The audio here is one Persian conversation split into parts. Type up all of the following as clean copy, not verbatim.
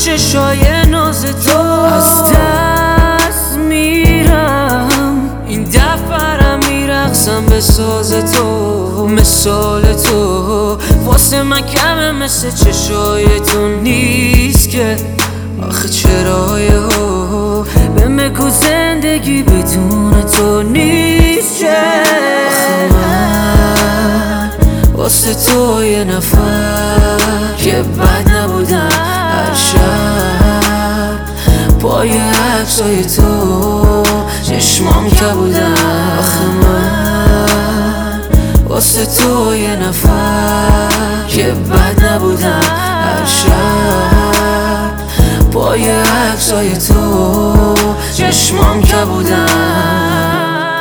چشای ناز تو از دست میرم، این دفعه میرقصم به ساز تو. مثال تو واسه من کمه، مثل چشای تو نیست که. آخه چرای ها به مگو زندگی بدون تو نیست که. آخه من واسه تو یه نفر که بد نبودم، هر شب پای عکسای تو چشمام که بودم. آخه من واسه تو یه نفر که بد نبودم، هر شب پای عکسای تو چشمام که بودم.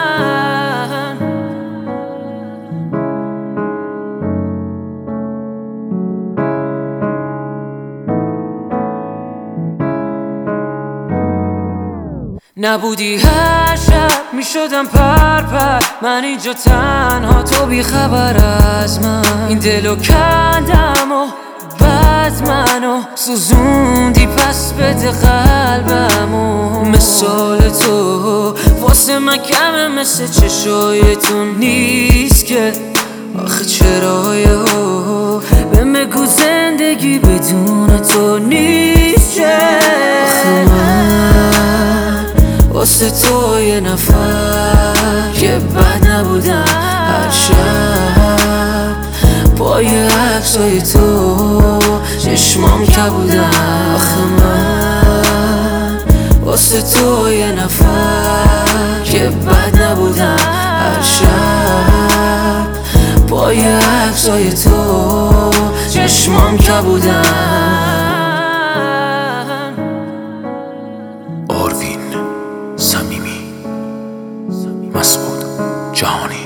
نبودی هر شب میشدم پر من اینجا تنها، تو بی خبر از من. این دلو کندم و بعد منو سوزوندی، پس بده قلبمو. مثال تو واسه من کمه، مثل چشای تو نیست که. آخه چرای ها به مگو زندگی بدون تو نیست که. آخه من واسه تو یه نفر که بد نبودم، هر شب پای عکسای تو چشمام که بودم. آخه من واسه تو یه نفر که بد نبودم، هر شب پای عکسای تو چشمام که بودم. آروین صمیمی، مسعود جهانی.